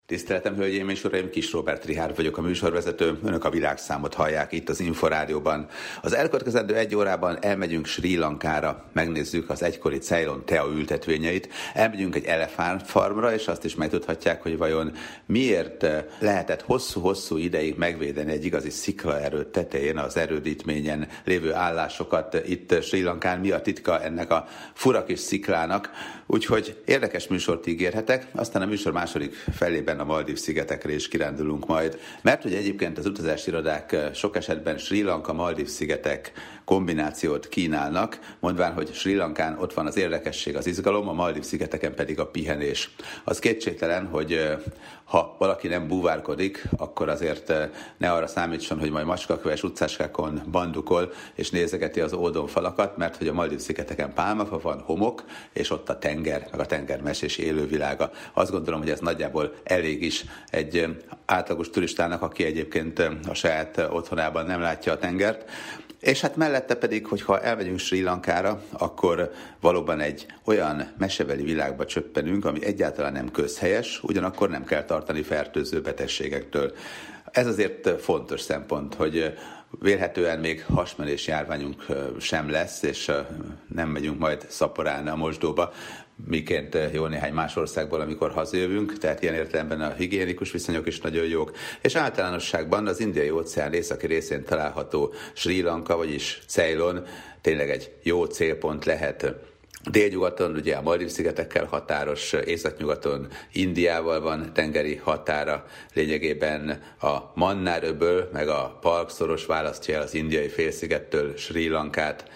Tiszteletem, hölgyeim és uraim, Kis Róbert Richárd vagyok, a műsorvezető. Önök a világszámot hallják itt az Inforádióban. Az elkövetkezendő 1 órában elmegyünk Srí Lankára, megnézzük az egykori Ceylon tea ültetvényeit, elmegyünk egy elefántfarmra, és azt is megtudhatják, hogy vajon miért lehetett hosszú-hosszú ideig megvédeni egy igazi sziklaerőd tetején az erődítményen lévő állásokat itt Srí Lankán, mi a titka ennek a fura kis sziklának. Úgyhogy érdekes műsort ígérhetek, aztán a műsor második felében a Maldív-szigetekre is kirándulunk majd, mert hogy egyébként az utazási irodák sok esetben Srí Lanka-Maldív-szigetek kombinációt kínálnak, mondván, hogy Srí Lankán ott van az érdekesség, az izgalom, a Maldív-szigeteken pedig a pihenés. Az kétségtelen, hogy ha valaki nem búvárkodik, akkor azért ne arra számítson, hogy majd macskaköves utcáskákon bandukol és nézegeti az ódonfalakat, mert hogy a Maldív-szigeteken pálmafa van, homok, és ott a tenger, meg a tengermesés élővilága. Azt gondolom, hogy ez nagyjából elég is egy átlagos turistának, aki egyébként a saját otthonában nem látja a tengert. És hát mellette pedig, hogyha elmegyünk Srí Lankára, akkor valóban egy olyan mesebeli világba csöppenünk, ami egyáltalán nem közhelyes, ugyanakkor nem kell tartani fertőző betegségektől. Ez azért fontos szempont, hogy vélhetően még hasmenés járványunk sem lesz, és nem megyünk majd szaporálni a mosdóba, miként jó néhány más országból, amikor hazajövünk, tehát ilyen értelemben a higiénikus viszonyok is nagyon jók. És általánosságban az Indiai-óceán északi részén található Srí Lanka, vagyis Ceylon tényleg egy jó célpont lehet. Délnyugaton ugye a Maldív-szigetekkel határos, északnyugaton Indiával van tengeri határa, lényegében a Mannár-öböl meg a Palk-szoros választja el az indiai félszigettől Srí Lankát.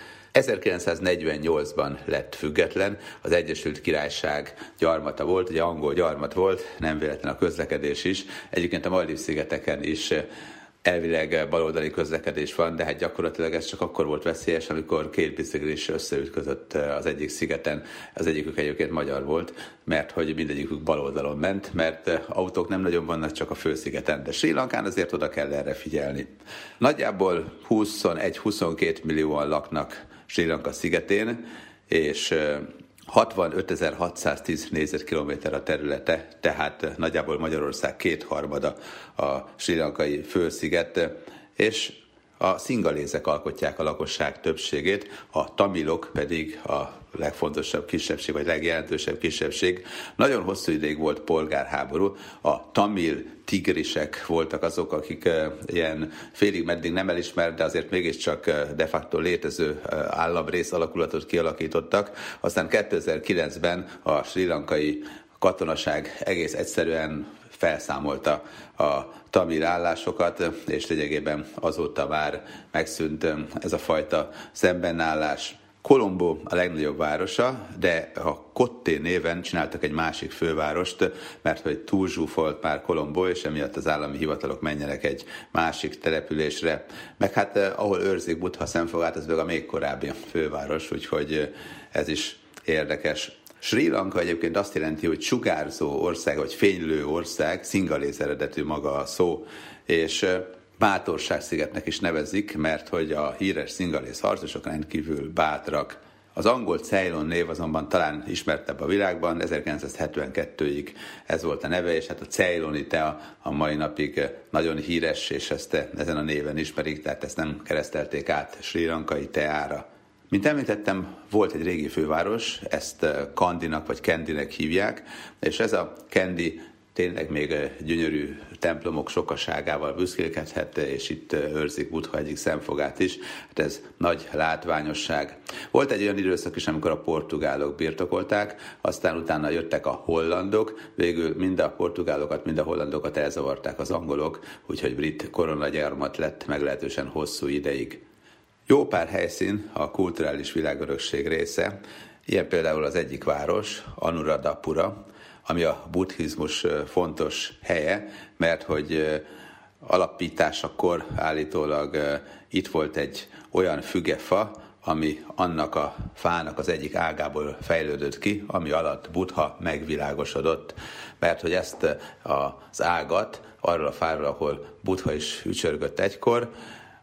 1948-ban lett független, az Egyesült Királyság gyarmata volt, ugye angol gyarmat volt, nem véletlen a közlekedés is. Egyébként a Maldív-szigeteken is elvileg baloldali közlekedés van, de hát gyakorlatilag ez csak akkor volt veszélyes, amikor két biciklis összeütközött az egyik szigeten. Az egyikük egyébként magyar volt, mert hogy mindegyikük baloldalon ment, mert autók nem nagyon vannak csak a főszigeten, de Srí Lankán azért oda kell erre figyelni. Nagyjából 21-22 millióan laknak Srí Lanka szigetén, és 65.610 négyzetkilométer a területe, tehát nagyjából Magyarország 2/3 a srí lankai fősziget, és a szingalézek alkotják a lakosság többségét, a tamilok pedig a legfontosabb kisebbség, vagy legjelentősebb kisebbség. Nagyon hosszú ideig volt polgárháború, a tamil tigrisek voltak azok, akik ilyen félig meddig nem elismert, de azért mégiscsak de facto létező államrész alakulatot kialakítottak. Aztán 2009-ben a srí lankai katonaság egész egyszerűen felszámolta a tamil állásokat, és lényegében azóta már megszűnt ez a fajta szembenállás. Colombo a legnagyobb városa, de a Kotte néven csináltak egy másik fővárost, mert hogy túl zsúfolt már Colombo, és emiatt az állami hivatalok menjenek egy másik településre. Meg hát ahol őrzik Buddha szemfogát, ez meg a még korábbi főváros, úgyhogy ez is érdekes. Srí Lanka egyébként azt jelenti, hogy sugárzó ország, vagy fénylő ország, szingaléz eredetű maga a szó, és Bátorság-szigetnek is nevezik, mert hogy a híres szingaléz harcosok rendkívül bátrak. Az angol Ceylon név azonban talán ismertebb a világban, 1972-ig ez volt a neve, és hát a ceyloni tea a mai napig nagyon híres, és ezt ezen a néven ismerik, tehát ezt nem keresztelték át srí lankai teára. Mint említettem, volt egy régi főváros, ezt Kandinak vagy Kendinek hívják, és ez a Kendi tényleg még gyönyörű templomok sokaságával büszkélkedhet, és itt őrzik Buddha egyik szemfogát is. Hát ez nagy látványosság. Volt egy olyan időszak is, amikor a portugálok birtokolták, aztán utána jöttek a hollandok, végül mind a portugálokat, mind a hollandokat elzavarták az angolok, úgyhogy brit koronagyarmat lett meglehetősen hosszú ideig. Jó pár helyszín a kulturális világörökség része, ilyen például az egyik város, Anuradhapura, ami a buddhizmus fontos helye, mert hogy alapításakor állítólag itt volt egy olyan fügefa, ami annak a fának az egyik ágából fejlődött ki, ami alatt Buddha megvilágosodott, mert hogy ezt az ágat arról a fáról, ahol Buddha is ücsörgött egykor,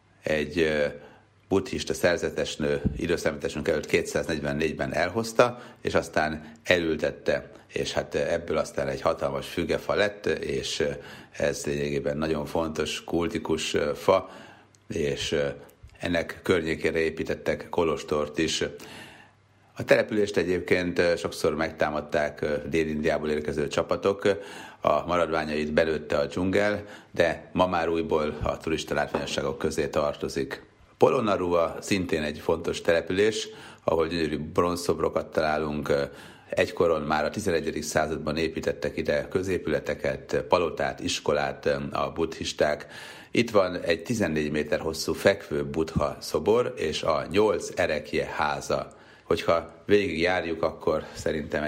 egy buddhista szerzetesnő időszámításunk előtt 244-ben elhozta, és aztán elültette és hát ebből aztán egy hatalmas fügefa lett, és ez lényegében nagyon fontos, kultikus fa, és ennek környékére építettek kolostort is. A települést egyébként sokszor megtámadták Dél-Indiából érkező csapatok, a maradványait belőtte a dzsungel, de ma már újból a turista látványosságok közé tartozik. Polonnaruwa szintén egy fontos település, ahol gyönyörű bronzszobrokat találunk. Egykoron már a 11. században építettek ide középületeket, palotát, iskolát a buddhisták. Itt van egy 14 méter hosszú fekvő buddha szobor és a 8 erekje háza. Hogyha végig járjuk, akkor szerintem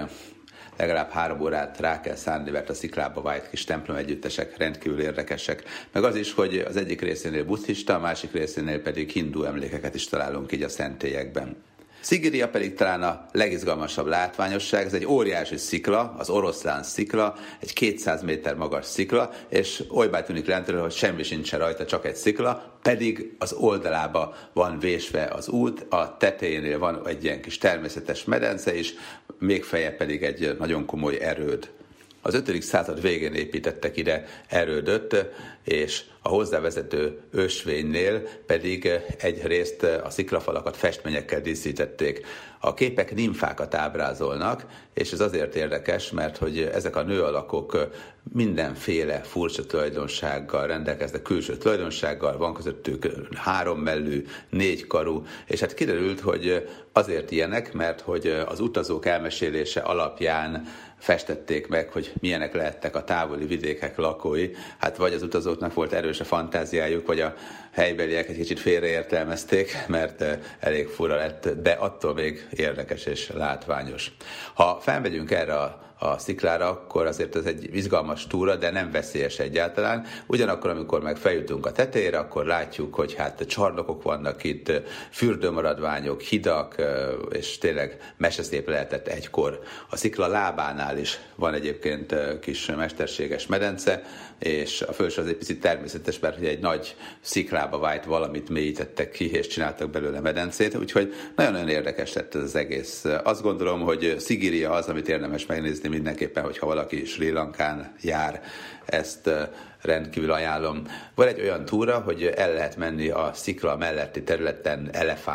legalább 3 órát rá kell szánni, mert a sziklába vájt kis templom együttesek rendkívül érdekesek. Meg az is, hogy az egyik részénél buddhista, a másik részénél pedig hindu emlékeket is találunk így a szentélyekben. Szigirija pedig talán a legizgalmasabb látványosság, ez egy óriási szikla, az Oroszlán szikla, egy 200 méter magas szikla, és olybá tűnik lentről, hogy semmi sincsen rajta, csak egy szikla, pedig az oldalába van vésve az út, a tetejénél van egy ilyen kis természetes medence is, még feljebb pedig egy nagyon komoly erőd. Az 5. század végén építettek ide erődöt, és a hozzávezető ösvénynél pedig egyrészt a sziklafalakat festményekkel díszítették. A képek nimfákat ábrázolnak, és ez azért érdekes, mert hogy ezek a nőalakok mindenféle furcsa tulajdonsággal rendelkeznek, külső tulajdonsággal, van közöttük 3 mellű, 4 karú, és hát kiderült, hogy azért ilyenek, mert hogy az utazók elmesélése alapján festették meg, hogy milyenek lehettek a távoli vidékek lakói. Hát vagy az utazóknak volt erős a fantáziájuk, vagy a helybeliek egy kicsit félreértelmezték, mert elég fura lett, de attól még érdekes és látványos. Ha felmegyünk erre a sziklára, akkor azért ez egy izgalmas túra, de nem veszélyes egyáltalán. Ugyanakkor, amikor meg feljutunk a tetejére, akkor látjuk, hogy hát csarnokok vannak itt, fürdőmaradványok, hidak, és tényleg meseszép lehetett egykor. A szikla lábánál is van egyébként kis mesterséges medence, és a felső az egy picit természetes, mert egy nagy sziklába vájt valamit mélyítettek ki, és csináltak belőle medencét, úgyhogy nagyon-nagyon érdekes lett ez az egész. Azt gondolom, hogy Szigirija az, amit érdemes megnézni mindenképpen, hogyha valaki Srí Lankán jár, ezt rendkívül ajánlom. Van egy olyan túra, hogy el lehet menni a szikla melletti területen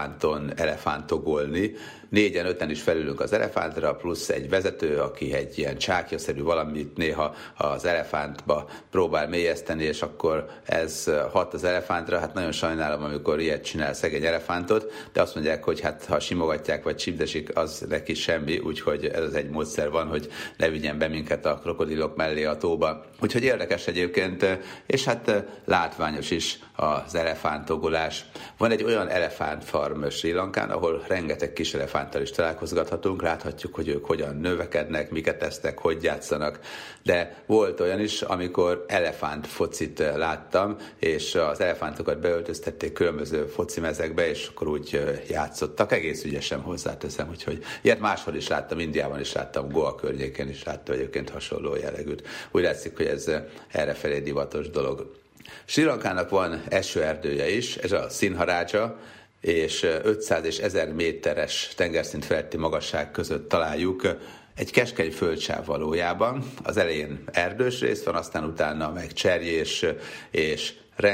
elefántogolni. 4-5 is felülünk az elefántra, plusz egy vezető, aki egy ilyen csákjaszerű valamit néha az elefántba próbál mélyeszteni, és akkor ez hat az elefántra. Hát nagyon sajnálom, amikor ilyet csinál szegény elefántot, de azt mondják, hogy hát ha simogatják vagy csipdesik, az neki semmi, úgyhogy ez egy módszer van, hogy ne vigyen be minket a krokodilok mellé a tóba. Úgyhogy érdekes egyébként, és hát látványos is az elefántogolás. Van egy olyan elefántfarm Srí Lankán, ahol rengeteg kis elefánttal is találkozgathatunk, láthatjuk, hogy ők hogyan növekednek, miket tesznek, hogy játszanak. De volt olyan is, amikor elefántfocit láttam, és az elefántokat beöltöztették különböző focimezekbe, és akkor úgy játszottak, egész ügyesen hozzáteszem, úgyhogy ilyet máshol is láttam, Indiában is láttam, Goa környékén is láttam egyébként hasonló jellegűt. Úgy látszik, hogy ez errefelé divatos dolog. Srí Lankának van esőerdője is, ez a Sinharaja, és 500 és 1000 méteres tengerszint feletti magasság között találjuk egy keskeny földsáv valójában. Az elején erdős rész van, aztán utána meg cserjés, és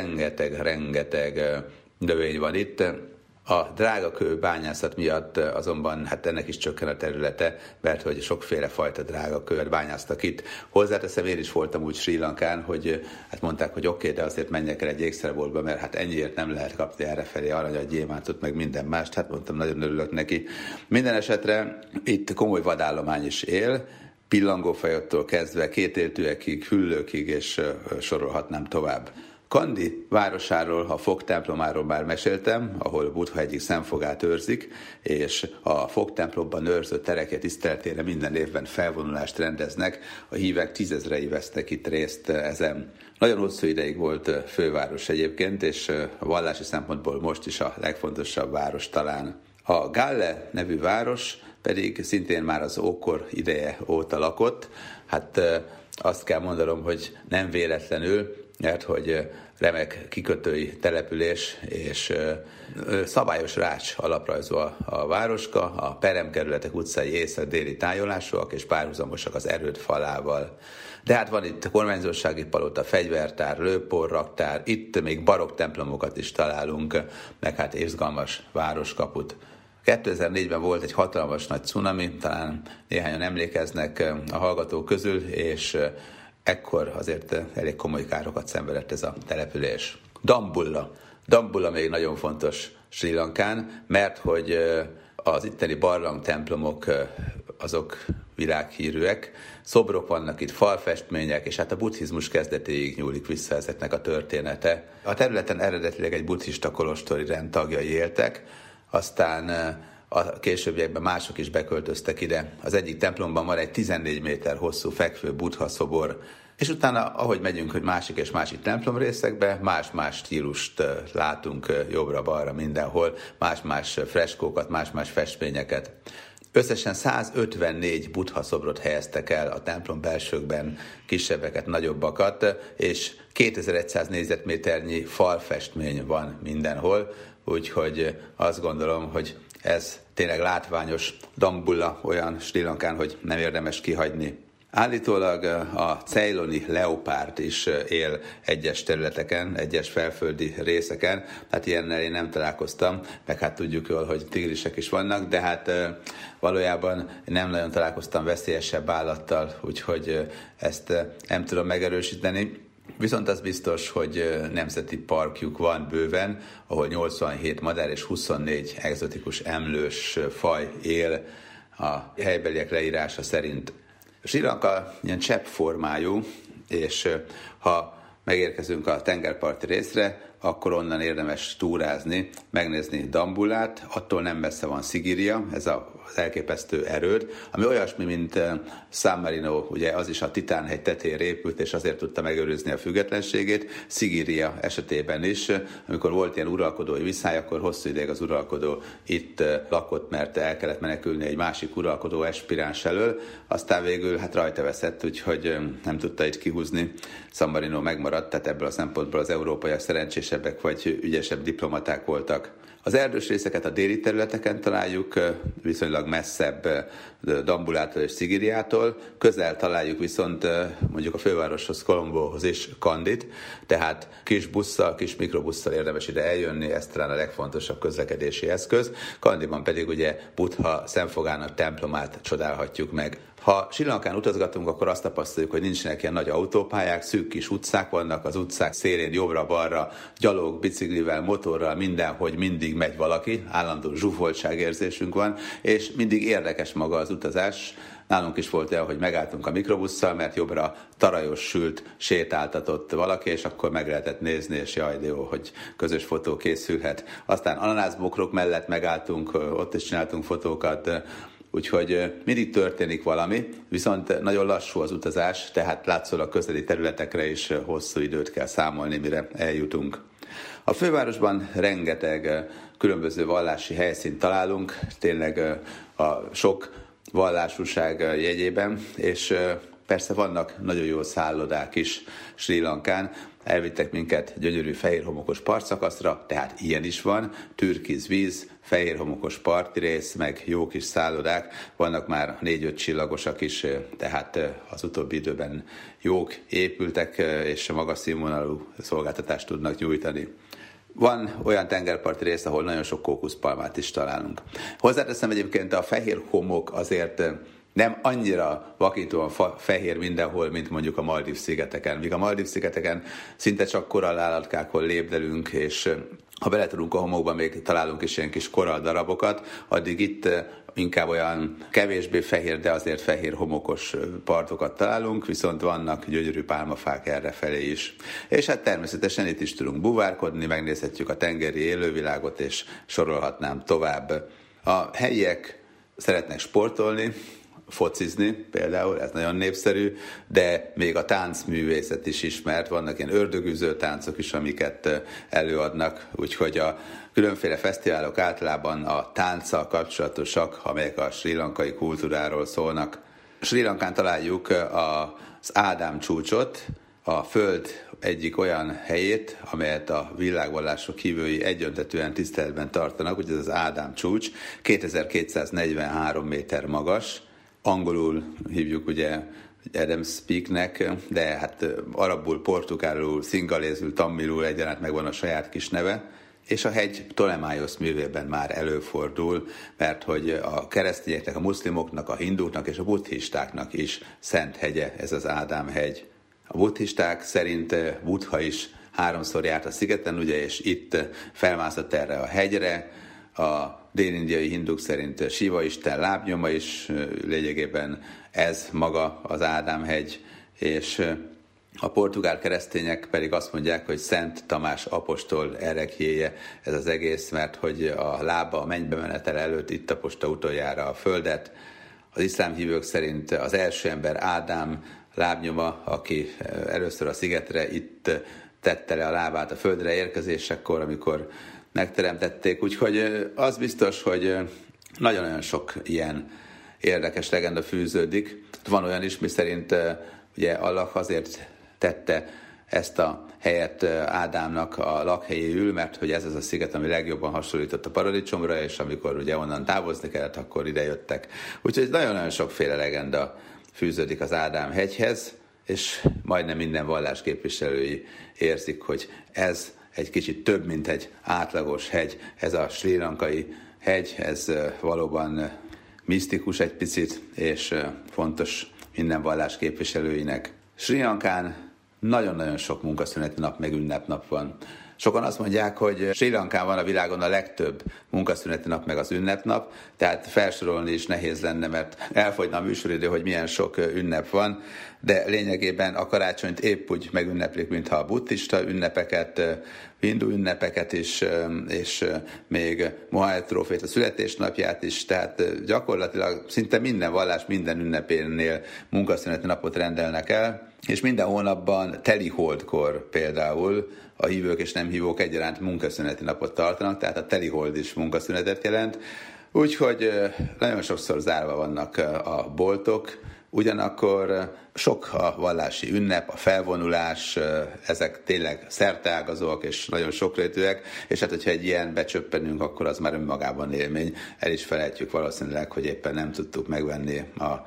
rengeteg növény van itt. A drágakő bányászat miatt azonban hát ennek is csökken a területe, mert hogy sokféle fajta drágakőt bányáztak itt. Hozzáteszem, én is voltam úgy Srí Lankán, hogy hát mondták, hogy oké, de azért menjek el egy ékszerboltba, mert hát ennyiért nem lehet kapni errefelé aranyat, gyémántot, meg minden mást. Hát mondtam, nagyon örülök neki. Minden esetre itt komoly vadállomány is él, pillangófajottól kezdve kétéltűekig, hüllőkig, és sorolhatnám tovább. Kandy városáról, a fogtemplomáról már meséltem, ahol Buddha egyik szemfogát őrzik, és a fogtemplomban őrzött tereke tiszteletére minden évben felvonulást rendeznek, a hívek 10 000-ei vesznek itt részt ezen. Nagyon hosszú ideig volt főváros egyébként, és a vallási szempontból most is a legfontosabb város talán. A Galle nevű város pedig szintén már az ókor ideje óta lakott, hát azt kell mondanom, hogy nem véletlenül, mert hogy remek kikötői település, és szabályos rács alaprajzol a városka, a peremkerületek utcai észak-déli tájolásúak és párhuzamosak az erőd falával. De hát van itt kormányzósági palota, fegyvertár, lőporraktár, itt még barokk templomokat is találunk, meg hát izgalmas városkaput. 2004-ben volt egy hatalmas nagy cunami, talán néhányan emlékeznek a hallgatók közül, és ekkor azért elég komoly károkat szenvedett ez a település. Dambulla még nagyon fontos Srí Lankán, mert hogy az itteni barlangtemplomok azok világhírűek, szobrok vannak itt, falfestmények, és hát a buddhizmus kezdetéig nyúlik vissza ezeknek a története. A területen eredetileg egy buddhista kolostori rend tagjai éltek, aztán a későbbiekben mások is beköltöztek ide. Az egyik templomban van egy 14 méter hosszú fekvő buddha szobor, és utána, ahogy megyünk, hogy másik és másik templomrészekbe, más-más stílust látunk jobbra-balra mindenhol, más-más freskókat, más-más festményeket. Összesen 154 buddha szobrot helyeztek el a templom belsőkben, kisebbeket, nagyobbakat, és 2100 négyzetméternyi falfestmény van mindenhol, úgyhogy azt gondolom, hogy ez tényleg látványos Dambulla olyan Srí Lankán, hogy nem érdemes kihagyni. Állítólag a ceyloni leopárd is él egyes területeken, egyes felföldi részeken, hát ilyennel én nem találkoztam, meg hát tudjuk jól, hogy tigrisek is vannak, de hát valójában nem nagyon találkoztam veszélyesebb állattal, úgyhogy ezt nem tudom megerősíteni. Viszont az biztos, hogy nemzeti parkjuk van bőven, ahol 87 madár és 24 egzotikus emlős faj él a helybeliek leírása szerint. Srí Lanka ilyen cseppformájú, és ha megérkezünk a tengerparti részre, akkor onnan érdemes túrázni, megnézni Dambullát, attól nem messze van Sigiriya, ez az elképesztő erőd, ami olyasmi, mint San Marino, ugye az is a Titán-hegy tetejére épült, és azért tudta megőrizni a függetlenségét. Sigiriya esetében is, amikor volt ilyen uralkodói viszály, akkor hosszú ideig az uralkodó itt lakott, mert el kellett menekülni egy másik uralkodó aspiráns elől, aztán végül hát rajta veszett, úgyhogy nem tudta itt kihúzni. San Marino megmaradt, tehát ebből a szempontból az európaiak szerencsésebbek vagy ügyesebb diplomaták voltak. Az erdős részeket a déli területeken találjuk, viszonylag messzebb Dambullától és Sigiriától, közel találjuk viszont mondjuk a fővároshoz, Colombohoz is Kandit, tehát kis busszal, kis mikrobusszal érdemes ide eljönni, ez talán a legfontosabb közlekedési eszköz. Kandiban pedig ugye Buddha szemfogának templomát csodálhatjuk meg. Ha Srí Lankán utazgatunk, akkor azt tapasztaljuk, hogy nincsenek ilyen nagy autópályák, szűk kis utcák vannak, az utcák szélén jobbra-balra, gyalog, biciklivel, motorral, mindenhogy mindig megy valaki, állandó zsúfoltságérzésünk van, és mindig érdekes maga az utazás. Nálunk is volt olyan, hogy megálltunk a mikrobusszal, mert jobbra tarajos sült sétáltatott valaki, és akkor meg lehetett nézni, és jaj, de jó, hogy közös fotó készülhet. Aztán ananászbokrok mellett megálltunk, ott is csináltunk fotókat, úgyhogy mindig történik valami, viszont nagyon lassú az utazás, tehát látszólag közeli területekre is hosszú időt kell számolni, mire eljutunk. A fővárosban rengeteg különböző vallási helyszínt találunk, tényleg a sok vallásúság jegyében, és persze vannak nagyon jó szállodák is Srí Lankán. Elvittek minket gyönyörű fehér homokos partszakaszra, tehát ilyen is van, türkiz víz, fehér homokos parti rész, meg jó kis szállodák, vannak már 4-5 csillagosak is, tehát az utóbbi időben jók épültek, és magas színvonalú szolgáltatást tudnak nyújtani. Van olyan tengerparti rész, ahol nagyon sok kókuszpalmát is találunk. Hozzáteszem egyébként, a fehér homok azért nem annyira vakítóan fehér mindenhol, mint mondjuk a Maldív-szigeteken. Míg a Maldív-szigeteken szinte csak korallállatkákon lépdelünk, és ha bele tudunk a homokba, még találunk is ilyen kis koralldarabokat, addig itt inkább olyan kevésbé fehér, de azért fehér homokos partokat találunk, viszont vannak gyönyörű pálmafák errefelé is. És hát természetesen itt is tudunk buvárkodni, megnézhetjük a tengeri élővilágot, és sorolhatnám tovább. A helyiek szeretnek sportolni, focizni például, ez nagyon népszerű, de még a táncművészet is ismert, vannak ilyen ördögűző táncok is, amiket előadnak, úgyhogy a különféle fesztiválok általában a tánccal kapcsolatosak, amelyek a srí lankai kultúráról szólnak. Srí Lankán találjuk az Ádám csúcsot, a Föld egyik olyan helyét, amelyet a világvallások hívői egyöntetűen tiszteletben tartanak, ugye ez az Ádám csúcs, 2243 méter magas, angolul hívjuk ugye Adam's Peaknek, de hát arabul, portugálul, szingalézül, tamilul egyaránt megvan a saját kis neve, és a hegy Ptolemaiosz művében már előfordul, mert hogy a keresztényeknek, a muszlimoknak, a hinduknak és a buddhistáknak is szent hegye ez az Ádám hegy. A buddhisták szerint Buddha is 3-szor járt a szigeten, ugye, és itt felmászott erre a hegyre. A dél-indiai hinduk szerint Siva isten lábnyoma is, lényegében ez maga az Ádám hegy, és a portugál keresztények pedig azt mondják, hogy Szent Tamás apostol ereklyéje ez az egész, mert hogy a lába a mennybe menetel előtt itt taposta utoljára a földet. Az iszlám hívők szerint az első ember Ádám lábnyoma, aki először a szigetre itt tette le a lábát a földre érkezésekor, amikor megteremtették. Úgyhogy az biztos, hogy nagyon-nagyon sok ilyen érdekes legenda fűződik. Van olyan is, miszerint ugye Allah azért tette ezt a helyet Ádámnak a lakhelyéül, mert hogy ez az a sziget, ami legjobban hasonlított a paradicsomra, és amikor ugye onnan távozni kellett, akkor ide jöttek. Úgyhogy nagyon-nagyon sokféle legenda fűződik az Ádám hegyhez, és majdnem minden vallás képviselői érzik, hogy ez egy kicsit több, mint egy átlagos hegy. Ez a srí lankai hegy, ez valóban misztikus egy picit, és fontos minden vallás képviselőinek. Srí Lankán nagyon-nagyon sok munkaszüneti nap, meg ünnepnap van. Sokan azt mondják, hogy Srí Lankán van a világon a legtöbb munkaszüneti nap, meg az ünnepnap, tehát felsorolni is nehéz lenne, mert elfogyna a műsoridő, hogy milyen sok ünnep van, de lényegében a karácsonyt épp úgy megünneplik, mintha a buddhista ünnepeket, hindu ünnepeket is, és még Mohamed próféta születésnapját is, tehát gyakorlatilag szinte minden vallás minden ünnepénél munkaszüneti napot rendelnek el, és minden hónapban teli holdkor például a hívők és nem hívók egyaránt munkaszüneti napot tartanak, tehát a teli hold is munkaszünetet jelent, úgyhogy nagyon sokszor zárva vannak a boltok, ugyanakkor sok a vallási ünnep, a felvonulás, ezek tényleg szerteágazóak és nagyon sokrétűek, és hát hogyha egy ilyen becsöppenünk, akkor az már önmagában élmény. El is felejtjük valószínűleg, hogy éppen nem tudtuk megvenni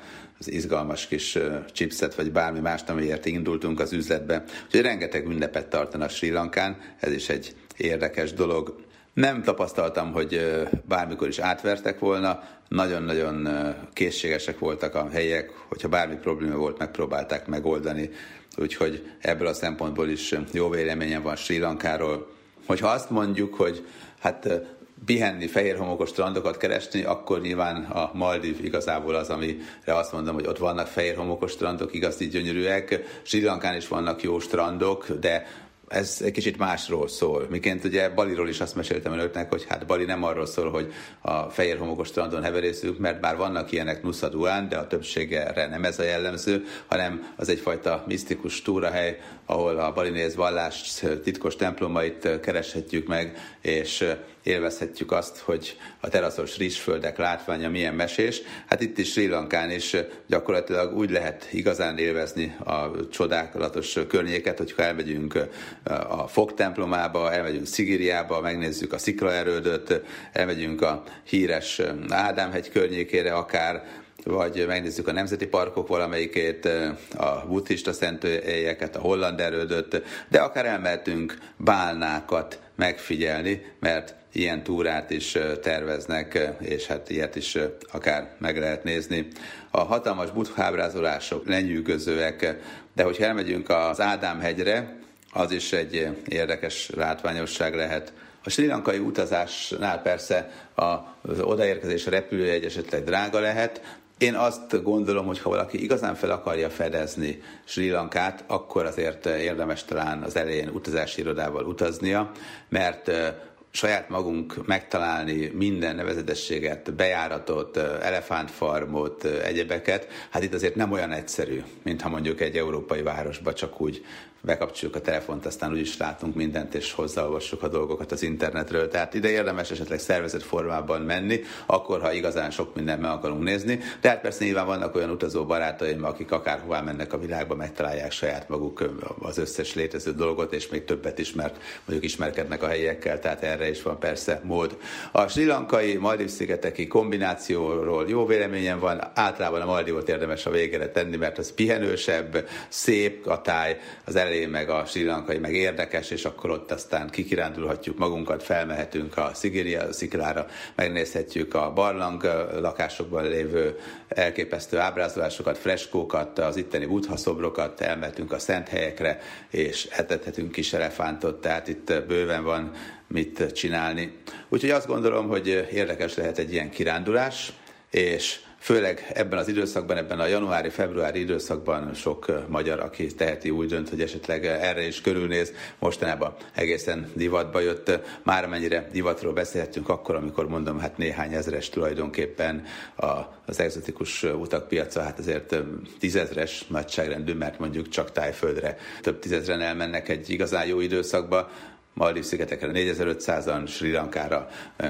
az izgalmas kis chipset, vagy bármi mást, amiért indultunk az üzletbe. Úgyhogy rengeteg ünnepet tartanak Srí Lankán, ez is egy érdekes dolog. Nem tapasztaltam, hogy bármikor is átvertek volna, nagyon-nagyon készségesek voltak a helyiek, hogyha bármi probléma volt, megpróbálták megoldani, úgyhogy ebből a szempontból is jó véleményem van Srí Lankáról. Hogyha azt mondjuk, hogy hát pihenni, fehér homokos strandokat keresni, akkor nyilván a Maldív igazából az, amire azt mondom, hogy ott vannak fehér homokos strandok, igazi gyönyörűek. Srí Lankán is vannak jó strandok, de ez egy kicsit másról szól. Miként ugye Baliról is azt meséltem önöknek, hogy hát Bali nem arról szól, hogy a fehér homokos strandon heverészünk, mert bár vannak ilyenek Nusa Duán, de a többségre nem ez a jellemző, hanem az egyfajta misztikus túrahely, ahol a balinéz vallás titkos templomait kereshetjük meg, és élvezhetjük azt, hogy a teraszos rizsföldek látványa milyen mesés. Hát itt is Srí Lankán is gyakorlatilag úgy lehet igazán élvezni a csodálatos környéket, hogyha elmegyünk a Fog templomába, elmegyünk Szigiriába, megnézzük a sziklaerődöt, elmegyünk a híres Ádámhegy környékére akár, vagy megnézzük a nemzeti parkok valamelyikét, a buddhista szentélyeket, a holland erődöt, de akár elmehetünk bálnákat megfigyelni, mert ilyen túrát is terveznek, és hát ilyet is akár meg lehet nézni. A hatalmas buddha ábrázolások lenyűgözőek, de hogyha elmegyünk az Ádám-hegyre, az is egy érdekes látványosság lehet. A srí lankai utazásnál persze az odaérkezés a repülőjegy esetleg drága lehet. Én azt gondolom, hogy ha valaki igazán fel akarja fedezni Srí Lankát, akkor azért érdemes talán az elején utazási irodával utaznia, mert saját magunk megtalálni minden nevezetességet, bejáratot, elefántfarmot, egyebeket, hát itt azért nem olyan egyszerű, mint ha mondjuk egy európai városba csak úgy bekapcsoljuk a telefont, aztán úgyis látunk mindent, és hozzáolvassuk a dolgokat az internetről. Tehát ide érdemes esetleg szervezett formában menni, akkor, ha igazán sok mindent meg akarunk nézni. De hát persze nyilván vannak olyan utazó barátaim, akik akárhová mennek a világba, megtalálják saját maguk az összes létező dolgot, és még többet is, mert mondjuk ismerkednek a helyiekkel, tehát erre is van persze mód. A sri lankai Maldív-szigeteki kombinációról jó véleményem van, általában a Maldívot érdemes a végére tenni, mert az pihenősebb, szép a táj, az elején meg a sri lankai meg érdekes, és akkor ott aztán kikirándulhatjuk magunkat, felmehetünk a Sigiriya sziklára, megnézhetjük a barlang lakásokban lévő elképesztő ábrázolásokat, freskókat, az itteni Buddha szobrokat, elmehetünk a szent helyekre, és etethetünk kis elefántot, tehát itt bőven van mit csinálni. Úgyhogy azt gondolom, hogy érdekes lehet egy ilyen kirándulás, és főleg ebben az időszakban, ebben a januári-februári időszakban sok magyar, aki teheti, úgy dönt, hogy esetleg erre is körülnéz. Mostanában egészen divatba jött. Már mennyire divatról beszélhetünk akkor, amikor mondom, hát néhány ezeres tulajdonképpen az egzotikus utakpiaca, hát azért 10 000-es nagyságrendű, mert mondjuk csak Tájföldre több 10 000-en elmennek egy igazán jó időszakba. Maldív-szigetekre 4500-an, Sri Lankára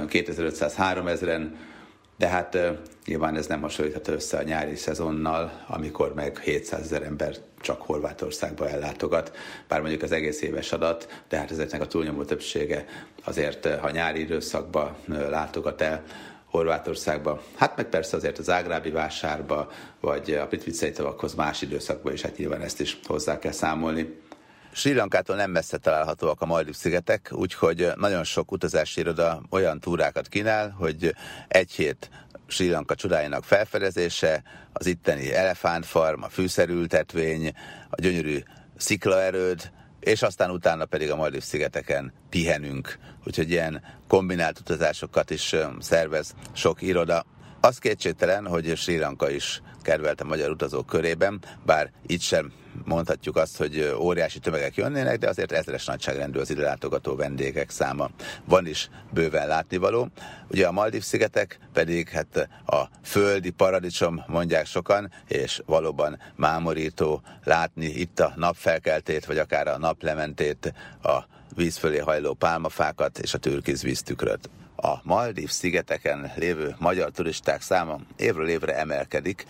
2500-3000-en, de hát nyilván ez nem hasonlítható össze a nyári szezonnal, amikor meg 700 000 ember csak Horvátországba ellátogat, bár mondjuk az egész éves adat, de hát ezeknek a túlnyomó többsége azért, ha nyári időszakban látogat el Horvátországba, hát meg persze azért az zágrábi vásárba, vagy a Plitvicei tavakhoz más időszakban is, hát nyilván ezt is hozzá kell számolni. Sri Lankától nem messze találhatóak a Maldív-szigetek, úgyhogy nagyon sok utazási iroda olyan túrákat kínál, hogy egy hét Sri Lanka csodáinak felfedezése, az itteni elefántfarm, a fűszerültetvény, a gyönyörű sziklaerőd, és aztán utána pedig a Maldív-szigeteken pihenünk. Úgyhogy ilyen kombinált utazásokat is szervez sok iroda. Az kétségtelen, hogy Sri Lanka is kedvelt a magyar utazók körében, bár itt sem mondhatjuk azt, hogy óriási tömegek jönnének, de azért ezres nagyságrendű az ide látogató vendégek száma. Van is bőven látnivaló. Ugye a Maldív-szigetek pedig hát a földi paradicsom, mondják sokan, és valóban mámorító látni itt a napfelkeltét, vagy akár a naplementét, a víz fölé hajló pálmafákat és a türkiz víztükröt. A Maldív-szigeteken lévő magyar turisták száma évről évre emelkedik.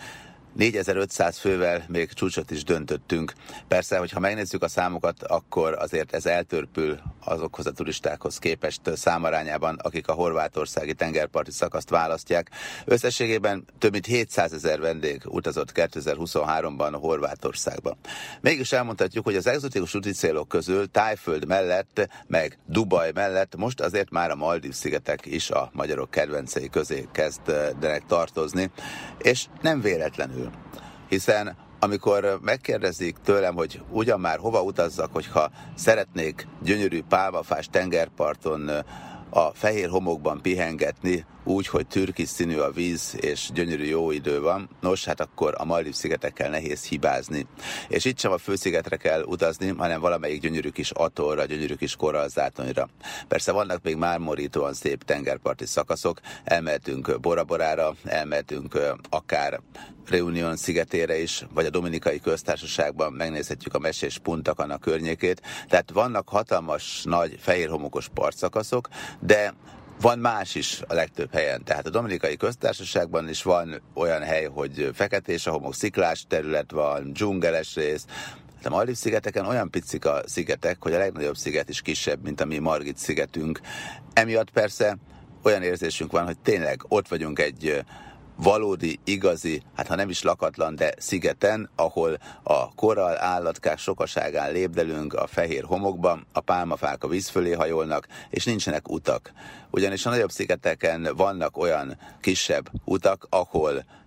4500 fővel még csúcsot is döntöttünk. Persze, hogyha megnézzük a számokat, akkor azért ez eltörpül azokhoz a turistákhoz képest számarányában, akik a horvátországi tengerparti szakaszt választják. Összességében több mint 700 000 vendég utazott 2023-ban Horvátországba. Mégis elmondhatjuk, hogy az egzotikus úti célok közül Tájföld mellett, meg Dubaj mellett most azért már a Maldív-szigetek is a magyarok kedvencei közé kezdenek tartozni, és nem véletlenül. Hiszen amikor megkérdezik tőlem, hogy ugyan már hova utazzak, hogyha szeretnék gyönyörű pálmafás tengerparton a fehér homokban pihengetni, úgy, hogy türkisz színű a víz, és gyönyörű jó idő van, nos, hát akkor a Maldív-szigetekkel nehéz hibázni. És itt sem a főszigetre kell utazni, hanem valamelyik gyönyörű kis atollra, gyönyörű kis korallzátonyra. Persze vannak még mármorítóan szép tengerparti szakaszok, elmehetünk Bora Borára, elmehetünk akár Reunion szigetére is, vagy a Dominikai Köztársaságban megnézhetjük a Mesés Punta-Cana környékét. Tehát vannak hatalmas, nagy, fehérhomokos partszakaszok, de van más is a legtöbb helyen. Tehát a Dominikai Köztársaságban is van olyan hely, hogy feketés a homok, sziklás terület van, dzsungeles rész. A Maldív-szigeteken olyan picik a szigetek, hogy a legnagyobb sziget is kisebb, mint a mi Margit szigetünk. Emiatt persze olyan érzésünk van, hogy tényleg ott vagyunk egy valódi, igazi, hát ha nem is lakatlan, de szigeten, ahol a korall állatkák sokaságán lépdelünk a fehér homokban, a pálmafák a víz fölé hajolnak, és nincsenek utak. Ugyanis a nagyobb szigeteken vannak olyan kisebb utak, ahol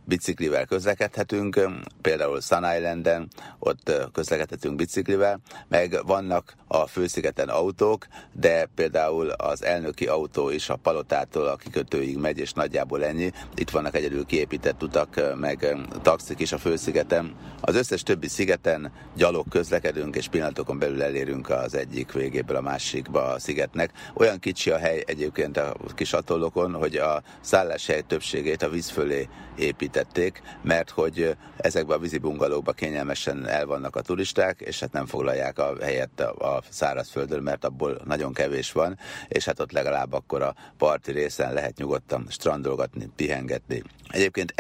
biciklivel közlekedhetünk, például Sun Islanden, ott közlekedhetünk biciklivel, meg vannak a főszigeten autók, de például az elnöki autó is a Palotától a kikötőig megy, és nagyjából ennyi. Itt vannak egyedül kiépített utak, meg taxik is a főszigeten. Az összes többi szigeten gyalog közlekedünk, és pillanatokon belül elérünk az egyik végéből a másikba a szigetnek. Olyan kicsi a hely egyébként a kis atollokon, hogy a szálláshely többségét a víz fölé építették, mert hogy ezekben a vízi bungalókba kényelmesen el vannak a turisták, és hát nem foglalják a helyet a szárazföldön, mert abból nagyon kevés van, és hát ott legalább akkor a parti részen lehet nyugodtan strandolgatni, pihengetni. Egyébként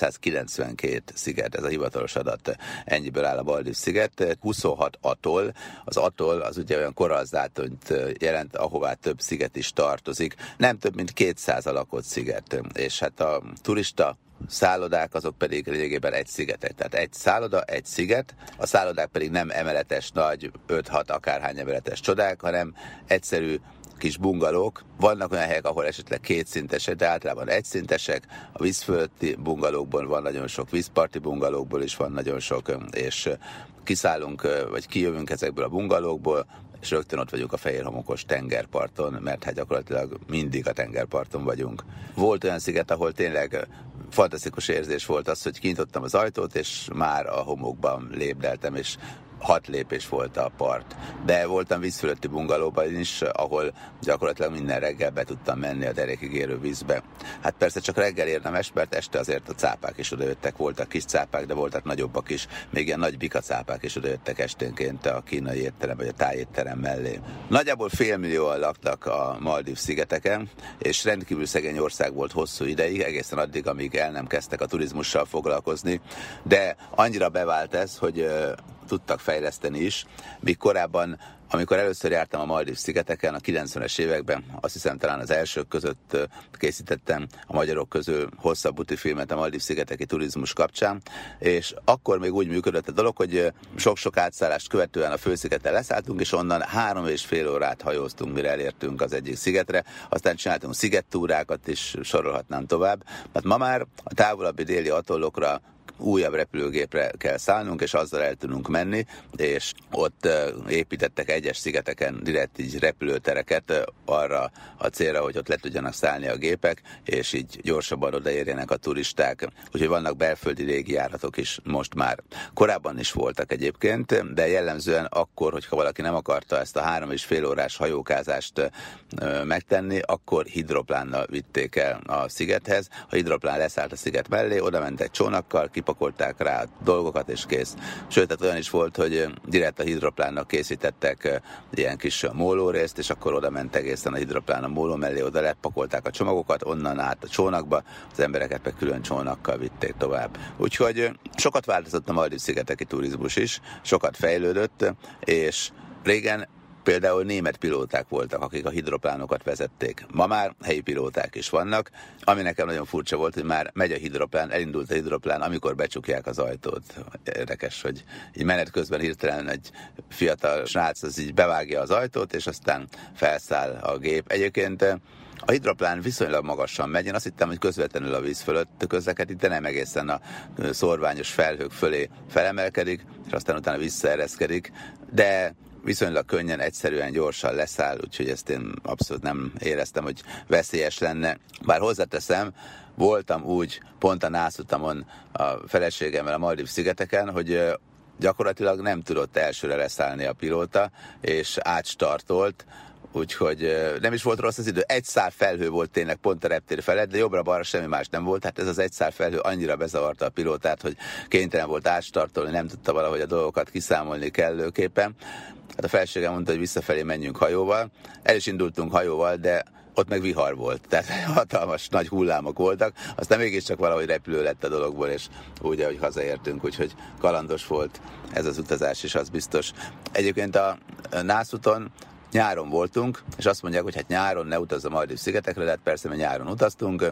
1192 sziget, ez a hivatalos adat, ennyiből áll a Maldív-sziget, 26 atoll. Az atoll az ugye olyan korallzátonyt jelent, ahová több sziget is tartozik, nem több mint 200 a lakott sziget, és hát a turista szállodák azok pedig lényegében egy szigetek, tehát egy szálloda, egy sziget, a szállodák pedig nem emeletes, nagy, 5-6 akárhány emeletes csodák, hanem egyszerű kis bungalók. Vannak olyan helyek, ahol esetleg kétszintesek, de általában egyszintesek. A vízfölötti bungalókból van nagyon sok, vízparti bungalókból is van nagyon sok, és kiszállunk, vagy kijövünk ezekből a bungalókból, és rögtön ott vagyunk a fehérhomokos tengerparton, mert hát gyakorlatilag mindig a tengerparton vagyunk. Volt olyan sziget, ahol tényleg fantasztikus érzés volt az, hogy kinyitottam az ajtót, és már a homokban lépdeltem, és 6 lépés volt a part. De voltam vízfölötti bungalóban is, ahol gyakorlatilag minden reggel be tudtam menni a derékig érő vízbe. Hát persze csak reggel érdemes, mert este azért a cápák is odajöttek. Voltak kis cápák, de voltak nagyobbak is. Még ilyen nagy bikacápák is odajöttek esténként a kínai étterem vagy a tájétterem mellé. Nagyjából 500 000 laktak a Maldív-szigeteken, és rendkívül szegény ország volt hosszú ideig, egészen addig, amíg el nem kezdtek a turizmussal foglalkozni. De annyira bevált ez, hogy tudtak fejleszteni is, míg korábban, amikor először jártam a Maldív-szigeteken, a 90-es években, azt hiszem talán az elsők között készítettem a magyarok közül hosszabb útifilmet a Maldív-szigeteki turizmus kapcsán, és akkor még úgy működött a dolog, hogy sok-sok átszállást követően a főszigeten leszálltunk, és onnan 3,5 órát hajóztunk, mire elértünk az egyik szigetre, aztán csináltunk szigettúrákat is, sorolhatnám tovább. Hát ma már a távolabbi déli atollokra újabb repülőgépre kell szállnunk, és azzal el tudunk menni, és ott építettek egyes szigeteken direkt így repülőtereket arra a célra, hogy ott le tudjanak szállni a gépek, és így gyorsabban odaérjenek a turisták. Úgyhogy vannak belföldi légijáratok is most már. Korábban is voltak egyébként, de jellemzően akkor, hogyha valaki nem akarta ezt a 3,5 órás hajókázást megtenni, akkor hidroplánnal vitték el a szigethez. A hidroplán leszállt a sziget mellé, oda ment egy csónakkal, kipakolták rá a dolgokat, és kész. Sőt, tehát olyan is volt, hogy direkt a hidroplánnak készítettek ilyen kis mólórészt, és akkor oda ment egészen a hidroplán a móló mellé, oda lepakolták a csomagokat, onnan át a csónakba, az embereket meg külön csónakkal vitték tovább. Úgyhogy sokat változott a Maldív-szigeteki turizmus is, sokat fejlődött, és régen például német pilóták voltak, akik a hidroplánokat vezették. Ma már helyi pilóták is vannak, ami nekem nagyon furcsa volt, hogy már megy a hidroplán, elindult a hidroplán, amikor becsukják az ajtót. Érdekes, hogy így menet közben hirtelen egy fiatal srác az így bevágja az ajtót, és aztán felszáll a gép. Egyébként a hidroplán viszonylag magasan megy, én azt hittem, hogy közvetlenül a víz fölött közlekedik, de nem egészen a szórványos felhők fölé felemelkedik, és aztán utána visszaereszkedik, de viszonylag könnyen, egyszerűen, gyorsan leszáll, úgyhogy ezt én abszolút nem éreztem, hogy veszélyes lenne. Bár hozzáteszem, voltam úgy pont a nászutamon a feleségemmel a Maldív-szigeteken, hogy gyakorlatilag nem tudott elsőre leszállni a pilóta, és átstartolt, úgyhogy nem is volt rossz az idő. Egy szál felhő volt tényleg pont a reptér felett, de jobbra-balra semmi más nem volt. Hát ez az egy szál felhő annyira bezavarta a pilótát, hogy kénytelen volt átstartolni, nem tudta valahogy a dolgokat kiszámolni kellőképpen. Hát a feleségem mondta, hogy visszafelé menjünk hajóval. El is indultunk hajóval, de ott meg vihar volt, tehát hatalmas nagy hullámok voltak, aztán mégiscsak valahogy repülő lett a dologból, és úgy, ahogy hazaértünk, úgyhogy kalandos volt ez az utazás is, az biztos. Egyébként a Nászuton nyáron voltunk, és azt mondják, hogy hát nyáron ne utazz a Maldív-szigetekre, de hát persze, mert nyáron utaztunk,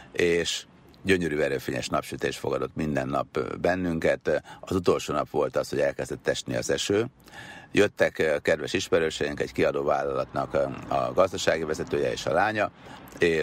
és gyönyörű erőfényes napsütés fogadott minden nap bennünket. Az utolsó nap volt az, hogy elkezdett esni az eső. Jöttek kedves ismerőseink, egy kiadóvállalatnak a gazdasági vezetője és a lánya, és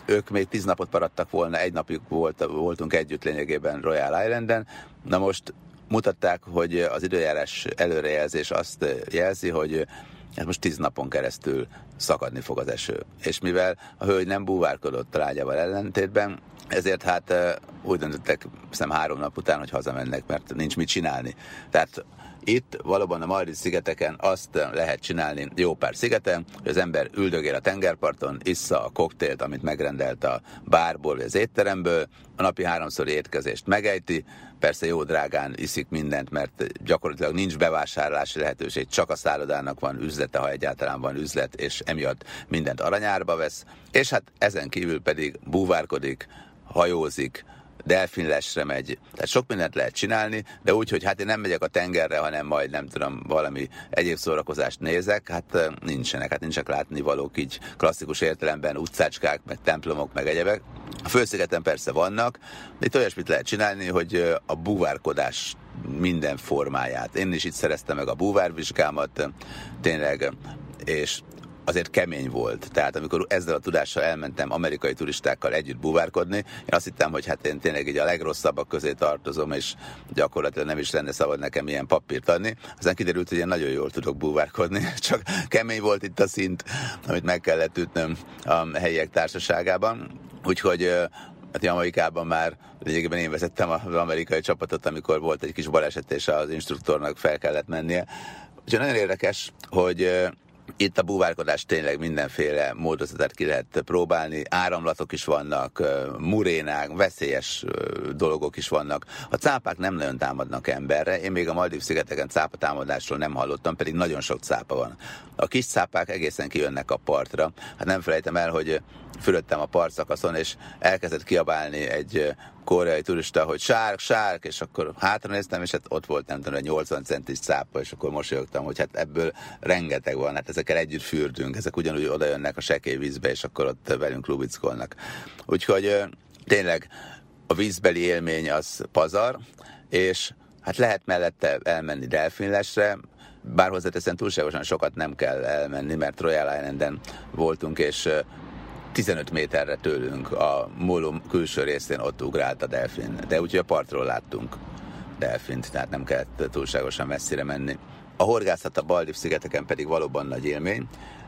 ők még 10 napot maradtak volna, egy napig voltunk együtt lényegében Royal Islanden. Na most mutatták, hogy az időjárás előrejelzés azt jelzi, hogy hát most 10 napon keresztül szakadni fog az eső. És mivel a hölgy nem búvárkodott a lágyával ellentétben, ezért hát úgy döntöttek, hiszem 3 nap után, hogy hazamennek, mert nincs mit csinálni. Tehát itt valóban a Maldiv-szigeteken azt lehet csinálni jó pár szigeten, hogy az ember üldögél a tengerparton, issza a koktélt, amit megrendelt a bárból vagy az étteremből, a napi 3-szori étkezést megejti, persze jó drágán iszik mindent, mert gyakorlatilag nincs bevásárlási lehetőség, csak a szállodának van üzlete, ha egyáltalán van üzlet, és emiatt mindent aranyárba vesz, és hát ezen kívül pedig búvárkodik, hajózik, delfinlesre megy. Tehát sok mindent lehet csinálni, de úgy, hogy hát én nem megyek a tengerre, hanem majd nem tudom, valami egyéb szórakozást nézek, hát nincsenek látnivalók így klasszikus értelemben, utcácskák, meg templomok, meg egyebek. A főszigeten persze vannak, de itt olyasmit lehet csinálni, hogy a búvárkodás minden formáját. Én is itt szereztem meg a búvárvizsgámat, tényleg, és azért kemény volt. Tehát amikor ezzel a tudással elmentem amerikai turistákkal együtt búvárkodni, én azt hittem, hogy hát én tényleg így a legrosszabbak közé tartozom, és gyakorlatilag nem is lenne szabad nekem ilyen papírt adni. Aztán kiderült, hogy én nagyon jól tudok búvárkodni, csak kemény volt itt a szint, amit meg kellett ütnöm a helyiek társaságában. Úgyhogy hát Jamaikában már lényegében én vezettem az amerikai csapatot, amikor volt egy kis baleset, és az instruktornak fel kellett mennie. Úgyhogy nagyon érdekes, hogy itt a búvárkodás tényleg mindenféle módozatát ki lehet próbálni, áramlatok is vannak, murénák, veszélyes dolgok is vannak. A cápák nem nagyon támadnak emberre, én még a Maldív-szigeteken cápatámadásról nem hallottam, pedig nagyon sok cápa van. A kis cápák egészen kijönnek a partra. Hát nem felejtem el, hogy fölöttem a partszakaszon, és elkezdett kiabálni egy koreai turista, hogy sárk, és akkor hátranéztem, és hát ott volt nem tudom, egy 80 centis cápa, és akkor mosolyogtam, hogy hát ebből rengeteg van, hát ezekkel együtt fürdünk, ezek ugyanúgy oda jönnek a sekély vízbe, és akkor ott velünk lubickolnak. Úgyhogy tényleg a vízbeli élmény az pazar, és hát lehet mellette elmenni delfinlesre, bár hozzáteszem, túlságosan sokat nem kell elmenni, mert Royal Islanden voltunk, és 15 méterre tőlünk a móló külső részén ott ugrált a delfin, de úgyhogy a partról láttunk delfint, tehát nem kellett túlságosan messzire menni. A horgászat a Maldív-szigeteken pedig valóban nagy élmény.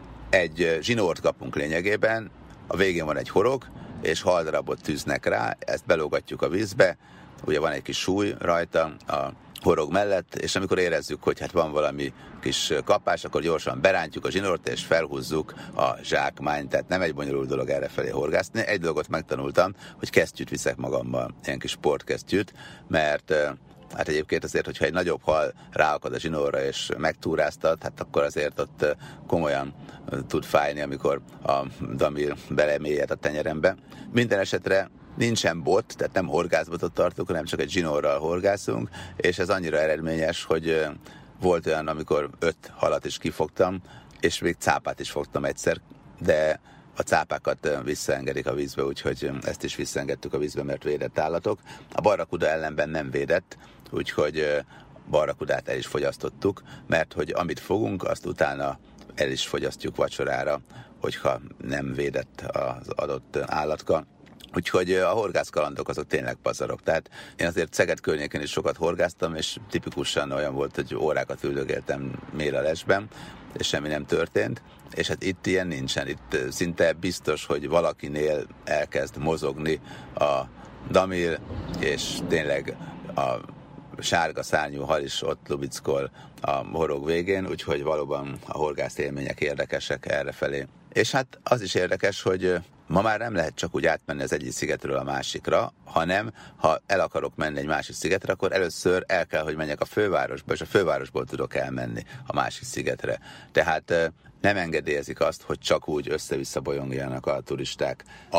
Egy zsinórt kapunk lényegében, a végén van egy horog, és haldarabot tűznek rá, ezt belógatjuk a vízbe, ugye van egy kis súly rajta a horog mellett, és amikor érezzük, hogy hát van valami kis kapás, akkor gyorsan berántjuk a zsinort, és felhúzzuk a zsákmányt, tehát nem egy bonyolult dolog errefelé horgászni. Egy dolgot megtanultam, hogy kesztyűt viszek magammal, ilyen kis sportkesztyűt, mert hát egyébként azért, hogyha egy nagyobb hal ráakad a zsinórra és megtúráztat, hát akkor azért ott komolyan tud fájni, amikor a damil belemélyed a tenyerembe. Minden esetre nincsen bot, tehát nem horgászbotot tartunk, hanem csak egy zsinórral horgászunk, és ez annyira eredményes, hogy volt olyan, amikor 5 halat is kifogtam, és még cápát is fogtam egyszer, de a cápákat visszaengedik a vízbe, úgyhogy ezt is visszaengedtük a vízbe, mert védett állatok. A barrakuda ellenben nem védett, úgyhogy barrakudát el is fogyasztottuk, mert hogy amit fogunk, azt utána el is fogyasztjuk vacsorára, hogyha nem védett az adott állatka. Úgyhogy a horgászkalandok azok tényleg pazarok. Tehát én azért Szeged környékén is sokat horgáztam, és tipikusan olyan volt, hogy órákat üldögéltem mélalesben, és semmi nem történt. És hát itt ilyen nincsen. Itt szinte biztos, hogy valakinél elkezd mozogni a damil, és tényleg a sárga szárnyú hal is ott lubickol a horog végén, úgyhogy valóban a horgász élmények érdekesek errefelé. És hát az is érdekes, hogy ma már nem lehet csak úgy átmenni az egyik szigetről a másikra, hanem ha el akarok menni egy másik szigetre, akkor először el kell, hogy menjek a fővárosba, és a fővárosból tudok elmenni a másik szigetre. Tehát nem engedélyezik azt, hogy csak úgy össze-vissza bolyongjanak a turisták. A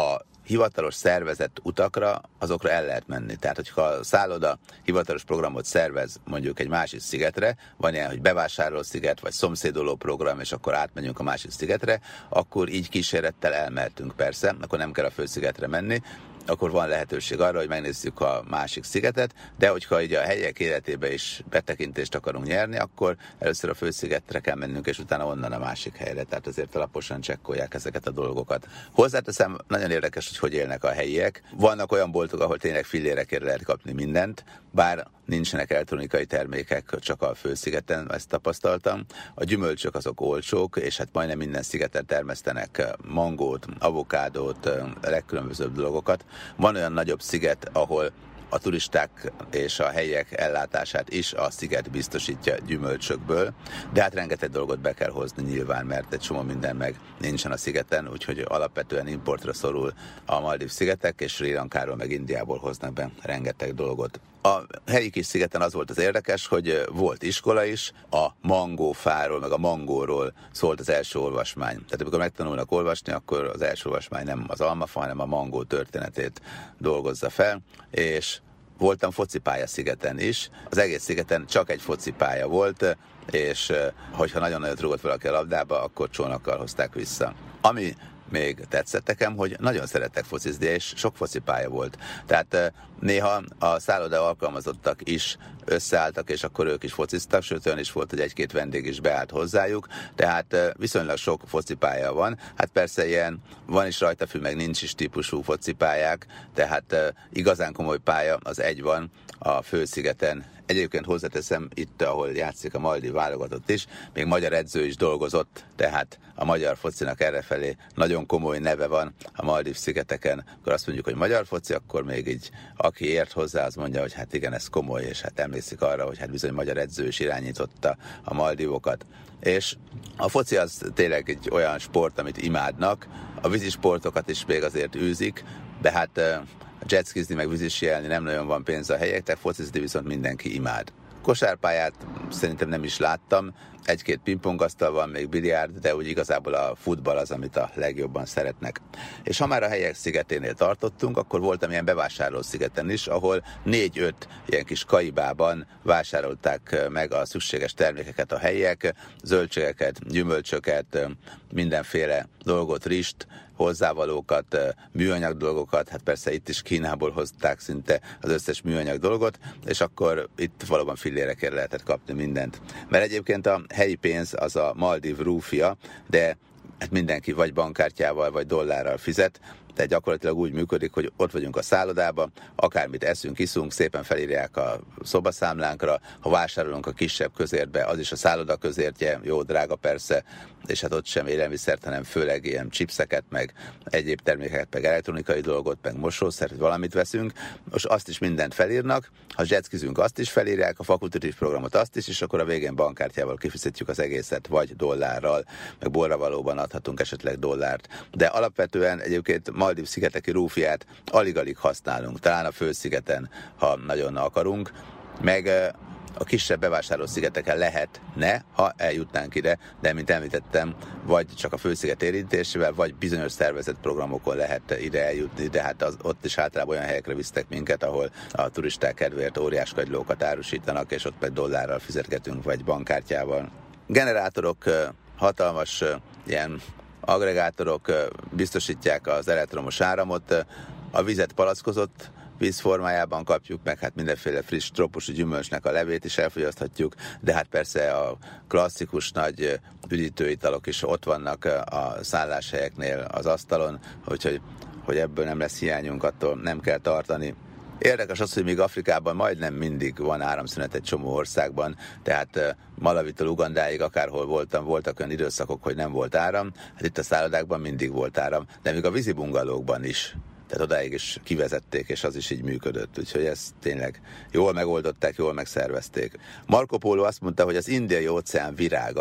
hivatalos szervezett utakra, azokra el lehet menni. Tehát, hogyha a szálloda hivatalos programot szervez mondjuk egy másik szigetre, van ilyen, hogy bevásárló sziget, vagy szomszédoló program, és akkor átmegyünk a másik szigetre, akkor így kísérettel elmehetünk persze, akkor nem kell a főszigetre menni, akkor van lehetőség arra, hogy megnézzük a másik szigetet, de hogyha így a helyiek életébe is betekintést akarunk nyerni, akkor először a főszigetre kell mennünk, és utána onnan a másik helyre. Tehát azért alaposan csekkolják ezeket a dolgokat. Hozzáteszem, nagyon érdekes, hogy élnek a helyiek. Vannak olyan boltok, ahol tényleg fillérekért lehet kapni mindent, bár nincsenek elektronikai termékek, csak a főszigeten, ezt tapasztaltam. A gyümölcsök azok olcsók, és hát majdnem minden szigeten termesztenek mangót, avokádót, legkülönbözőbb dolgokat. Van olyan nagyobb sziget, ahol a turisták és a helyiek ellátását is a sziget biztosítja gyümölcsökből, de hát rengeteg dolgot be kell hozni nyilván, mert egy csomó minden meg nincsen a szigeten, úgyhogy alapvetően importra szorul a Maldív szigetek, és Srí Lankáról meg Indiából hoznak be rengeteg dolgot. A helyi kis szigeten az volt az érdekes, hogy volt iskola is, a mangófáról, meg a mangóról szólt az első olvasmány. Tehát amikor megtanulnak olvasni, akkor az első olvasmány nem az almafa, hanem a mangó történetét dolgozza fel, és voltam focipálya szigeten is. Az egész szigeten csak egy focipálya volt, és hogyha nagyon nagyot rúgott valaki a labdába, akkor csónakkal hozták vissza. Ami még tetszett nekem, hogy nagyon szerettek focizni, és sok focipálya volt. Tehát néha a szálloda alkalmazottak is összeálltak, és akkor ők is fociztak, sőt olyan is volt, hogy egy-két vendég is beállt hozzájuk, tehát viszonylag sok focipálya van. Hát persze ilyen van is rajtafű, meg nincs is típusú focipályák, tehát igazán komoly pálya az egy van a főszigeten. Egyébként hozzáteszem, itt, ahol játszik a Maldív válogatott is, még magyar edző is dolgozott, tehát a magyar focinak errefelé nagyon komoly neve van a Maldív szigeteken. Akkor azt mondjuk, hogy magyar foci, akkor még így aki ért hozzá, az mondja, hogy hát igen, ez komoly, és hát emlékszik arra, hogy hát bizony magyar edző is irányította a Maldívokat. És a foci az tényleg egy olyan sport, amit imádnak, a vízisportokat is még azért űzik, de hát jetskizni meg vízisielni nem nagyon van pénz a helyeknek, focizni viszont mindenki imád. Kosárpályát szerintem nem is láttam, egy-két pingpongasztal van, még biliárd, de úgy igazából a futball az, amit a legjobban szeretnek. És ha már a helyek szigeténél tartottunk, akkor voltam ilyen bevásárló szigeten is, ahol 4-5 ilyen kis kaibában vásárolták meg a szükséges termékeket a helyiek, zöldségeket, gyümölcsöket, mindenféle dolgot, rist, hozzávalókat, műanyag dolgokat, hát persze itt is Kínából hozták szinte az összes műanyag dolgot, és akkor itt valóban fillérekért lehetett kapni mindent. Mert egyébként a helyi pénz az a Maldív rúfia, de hát mindenki vagy bankkártyával, vagy dollárral fizet, tehát gyakorlatilag úgy működik, hogy ott vagyunk a szállodában, akármit eszünk, iszunk, szépen felírják a szobaszámlánkra, ha vásárolunk a kisebb közértbe, az is a szálloda közértje, jó drága persze, és hát ott sem élelmiszert, hanem főleg ilyen chipseket, meg egyéb termékeket, meg elektronikai dolgot, meg mosószert, valamit veszünk, most azt is mindent felírnak, ha jetskizünk, azt is felírják, a fakultatív programot azt is, és akkor a végén bankkártyával kifizetjük az egészet, vagy dollárral, meg borravalóban adhatunk esetleg dollárt. De alapvetően egyébként Maldív szigeteki rúfiát alig-alig használunk, talán a főszigeten, ha nagyon akarunk, meg a kisebb bevásárló szigeteken lehetne, ha eljutnánk ide, de mint említettem, vagy csak a fősziget érintésével, vagy bizonyos szervezett programokon lehet ide eljutni, de hát ott is általában olyan helyekre visztek minket, ahol a turisták kedvéért óriás kagylókat árusítanak, és ott meg dollárral fizetgetünk, vagy bankkártyával. Generátorok, hatalmas ilyen agregátorok biztosítják az elektromos áramot, a vizet palackozott víz formájában kapjuk, meg hát mindenféle friss trópusi gyümölcsnek a levét is elfogyaszthatjuk, de hát persze a klasszikus nagy üdítőitalok is ott vannak a szálláshelyeknél az asztalon, úgyhogy hogy ebből nem lesz hiányunk, attól nem kell tartani. Érdekes az, hogy még Afrikában majdnem mindig van áramszünet egy csomó országban, tehát Malavitól Ugandáig akárhol voltam, voltak olyan időszakok, hogy nem volt áram, hát itt a szállodákban mindig volt áram, de még a vízi bungalókban is. Tehát odáig is kivezették, és az is így működött. Úgyhogy ezt tényleg jól megoldották, jól megszervezték. Marco Polo azt mondta, hogy az Indiai óceán virága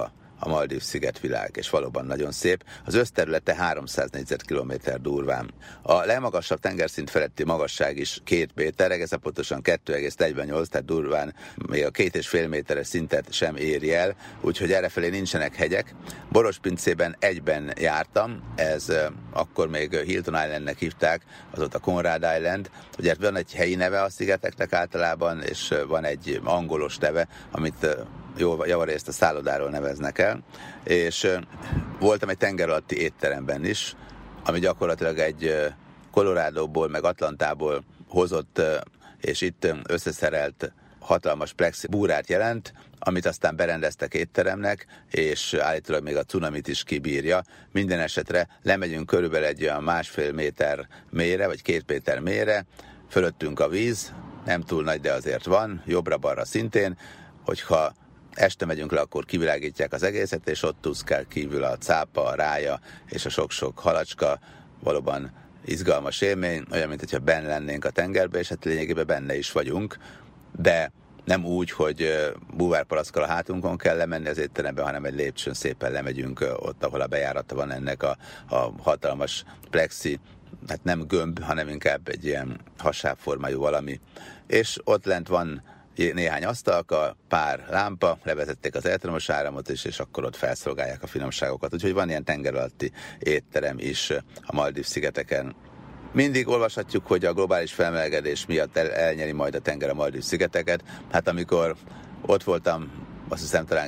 a Maldív szigetvilág, és valóban nagyon szép. Az összterülete 300 négyzetkilométer durván. A legmagasabb tengerszint feletti magasság is 2 méter, egészen pontosan 2,48, tehát durván még a 2,5 méteres szintet sem éri el, úgyhogy errefelé nincsenek hegyek. Borospincében egyben jártam, ez akkor még Hilton Islandnek hívták, azóta Conrad Island. Ugye van egy helyi neve a szigeteknek általában, és van egy angolos neve, amit javarészt a szállodáról neveznek el, és voltam egy tenger alatti étteremben is, ami gyakorlatilag egy Colorádóból, meg Atlantából hozott, és itt összeszerelt hatalmas plexi búrát jelent, amit aztán berendeztek étteremnek, és állítólag még a cunamit is kibírja. Minden esetre lemegyünk körülbelül egy olyan 1,5 méter mélyre, vagy 2 méter mélyre, fölöttünk a víz, nem túl nagy, de azért van, jobbra-balra szintén, hogyha este megyünk le, akkor kivilágítják az egészet, és ott úszkál kívül a cápa, a rája és a sok-sok halacska. Valóban izgalmas élmény, olyan, mint hogyha benn lennénk a tengerbe, és hát lényegében benne is vagyunk, de nem úgy, hogy búvárpalackkal a hátunkon kell lemenni az étterembe, hanem egy lépcsőn szépen lemegyünk ott, ahol a bejárata van ennek a hatalmas plexi, hát nem gömb, hanem inkább egy ilyen hasábformájú valami. És ott lent van néhány asztalka, pár lámpa, levezették az elektromos áramot is, és akkor ott felszolgálják a finomságokat. Úgyhogy van ilyen tenger alatti étterem is a Maldív szigeteken. Mindig olvashatjuk, hogy a globális felmelegedés miatt elnyeri majd a tenger a Maldív szigeteket. Hát amikor ott voltam, azt hiszem talán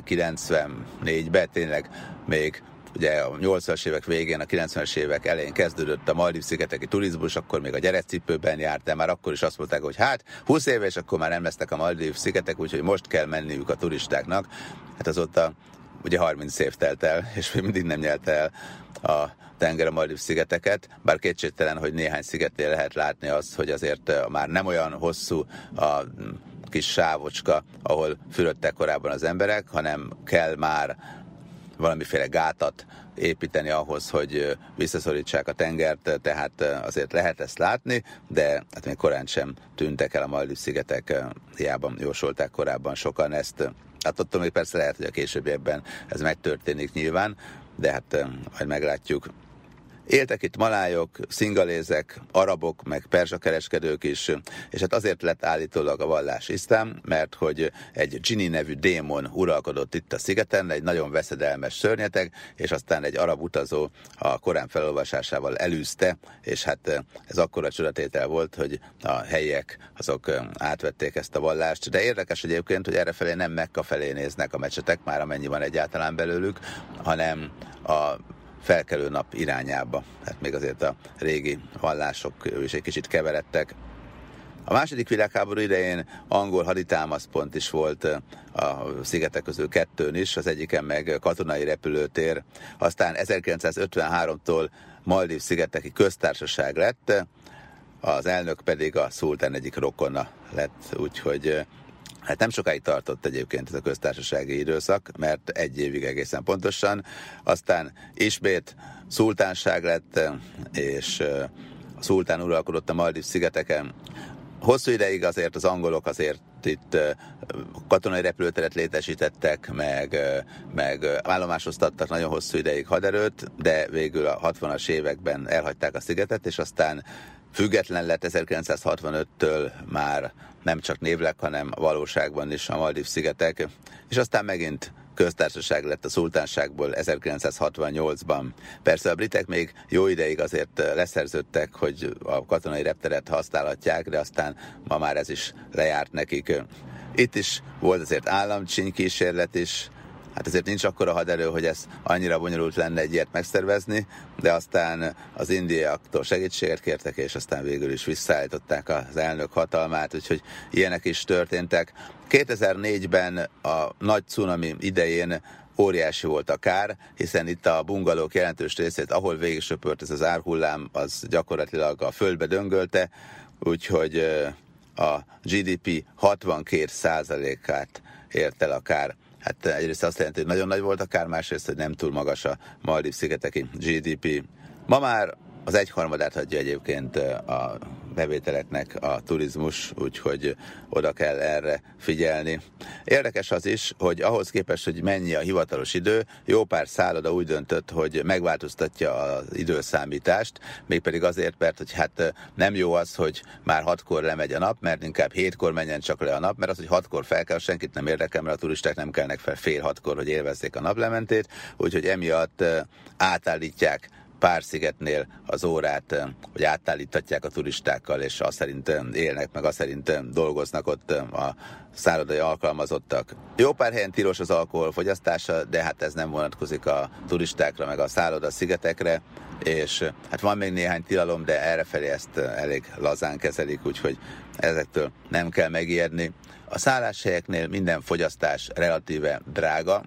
94-ben, tényleg még ugye a 80-as évek végén, a 90-es évek elején kezdődött a Maldív szigeteki turizmus, akkor még a gyerekcipőben járt, már akkor is azt mondták, hogy hát 20 éve, és akkor már nem lesznek a Maldív szigetek, úgyhogy most kell menniük a turistáknak. Hát azóta ugye 30 év telt el, és még mindig nem nyelte el a tenger a Maldív szigeteket, bár kétségtelen, hogy néhány szigetnél lehet látni azt, hogy azért már nem olyan hosszú a kis sávocska, ahol fürödtek korábban az emberek, hanem kell már valamiféle gátat építeni ahhoz, hogy visszaszorítsák a tengert, tehát azért lehet ezt látni, de hát még korán sem tűntek el a Maldív szigetek, hiába jósolták korábban sokan ezt. Hát attól még persze lehet, hogy a későbbiekben ez megtörténik nyilván, de hát majd meglátjuk. Éltek itt malájok, szingalézek, arabok, meg perzsa kereskedők is, és hát azért lett állítólag a vallás iszlám, mert hogy egy dzsini nevű démon uralkodott itt a szigeten, egy nagyon veszedelmes szörnyeteg, és aztán egy arab utazó a Korán felolvasásával elűzte, és hát ez akkora csodatétel volt, hogy a helyiek azok átvették ezt a vallást. De érdekes egyébként, hogy errefelé nem Mekka felé néznek a mecsetek, már amennyi van egyáltalán belőlük, hanem a felkelő nap irányába. Hát még azért a régi vallások is egy kicsit keveredtek. A második világháború idején angol haditámaszpont is volt a szigetek közül 2 is, az egyiken meg katonai repülőtér. Aztán 1953-tól Maldív szigeteki köztársaság lett, az elnök pedig a szultán egyik rokona lett, úgyhogy hát nem sokáig tartott egyébként ez a köztársasági időszak, mert 1 évig egészen pontosan, aztán ismét szultánság lett, és a szultán uralkodott a Maldív szigeteken. Hosszú ideig azért az angolok azért itt katonai repülőteret létesítettek, meg állomásoztattak nagyon hosszú ideig haderőt, de végül a 60-as években elhagyták a szigetet, és aztán független lett 1965-től már nem csak névleg, hanem valóságban is a Maldív szigetek, és aztán megint köztársaság lett a szultánságból 1968-ban. Persze a britek még jó ideig azért leszerződtek, hogy a katonai repteret használhatják, de aztán ma már ez is lejárt nekik. Itt is volt azért államcsíny kísérlet is, hát ezért nincs akkora haderő, hogy ez annyira bonyolult lenne egy ilyet megszervezni, de aztán az indiaiaktól segítséget kértek, és aztán végül is visszaállították az elnök hatalmát, úgyhogy ilyenek is történtek. 2004-ben a nagy cunami idején óriási volt a kár, hiszen itt a bungalók jelentős részét, ahol végig söpört ez az árhullám, az gyakorlatilag a földbe döngölte, úgyhogy a GDP 62%-át ért el a kár. Hát egyrészt azt jelenti, hogy nagyon nagy volt a kár, másrészt, hogy nem túl magas a Maldív szigeteki GDP. Ma már Az 1/3 adja egyébként a bevételeknek a turizmus, úgyhogy oda kell erre figyelni. Érdekes az is, hogy ahhoz képest, hogy mennyi a hivatalos idő, jó pár szálloda úgy döntött, hogy megváltoztatja az időszámítást, mégpedig azért, mert hogy hát nem jó az, hogy már 6-kor lemegy a nap, mert inkább 7-kor menjen csak le a nap, mert az, hogy 6-kor fel kell, senkit nem érdekel, mert a turisták nem kelnek fel fél 6-kor, hogy élvezzék a naplementét, úgyhogy emiatt átállítják pár szigetnél az órát, hogy átállítatják a turistákkal, és azt szerint élnek, meg azt szerint dolgoznak ott a szállodai alkalmazottak. Jó pár helyen tilos az alkohol fogyasztása, de hát ez nem vonatkozik a turistákra, meg a szálloda szigetekre, és hát van még néhány tilalom, de errefelé ezt elég lazán kezelik, úgyhogy ezektől nem kell megijedni. A szálláshelyeknél minden fogyasztás relatíve drága,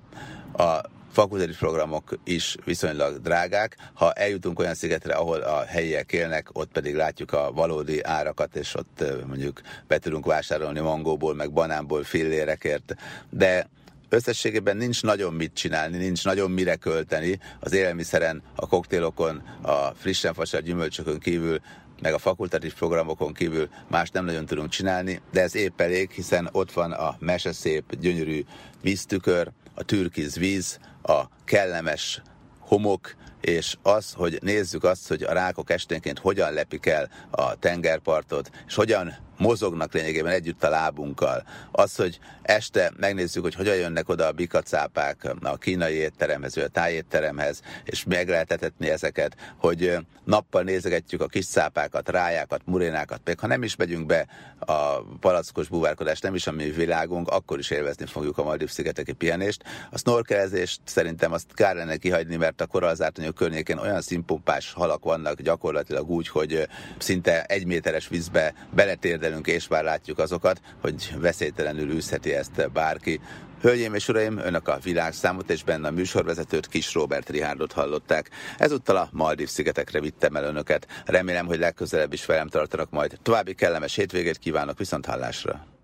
a fakultatív programok is viszonylag drágák. Ha eljutunk olyan szigetre, ahol a helyiek élnek, ott pedig látjuk a valódi árakat, és ott mondjuk be tudunk vásárolni mangóból, meg banánból fillérekért, de összességében nincs nagyon mit csinálni, nincs nagyon mire költeni. Az élelmiszeren, a koktélokon, a frissen fasált gyümölcsökön kívül, meg a fakultatív programokon kívül más nem nagyon tudunk csinálni, de ez épp elég, hiszen ott van a meseszép, gyönyörű víztükör, a türkiz víz, a kellemes homok, és az, hogy nézzük azt, hogy a rákok esténként hogyan lepik el a tengerpartot, és hogyan mozognak lényegében együtt a lábunkkal. Az, hogy este megnézzük, hogy hogyan jönnek oda a bikacápák a kínai étteremhez, vagy a tájétteremhez, és meg lehet etetni ezeket, hogy nappal nézegetjük a kis cápákat, rájákat, murénákat, még ha nem is megyünk be a palackos búvárkodást, nem is a mi világunk, akkor is élvezni fogjuk a Maldív-szigeteki pihenést. A snorkelezést szerintem azt kár lenne kihagyni, mert a korallzátonyok környékén olyan színpompás halak vannak gyakorlatilag úgy, hogy szinte 1 méteres vízbe beletérdelünk, és már látjuk azokat, hogy veszélytelenül űzheti ezt bárki. Hölgyeim és uraim, önök a Világszámot és benne a műsorvezetőt, Kiss Róbert Rihárdot hallották. Ezúttal a Maldív-szigetekre vittem el önöket. Remélem, hogy legközelebb is velem tartanak majd. További kellemes hétvégét kívánok, viszonthallásra!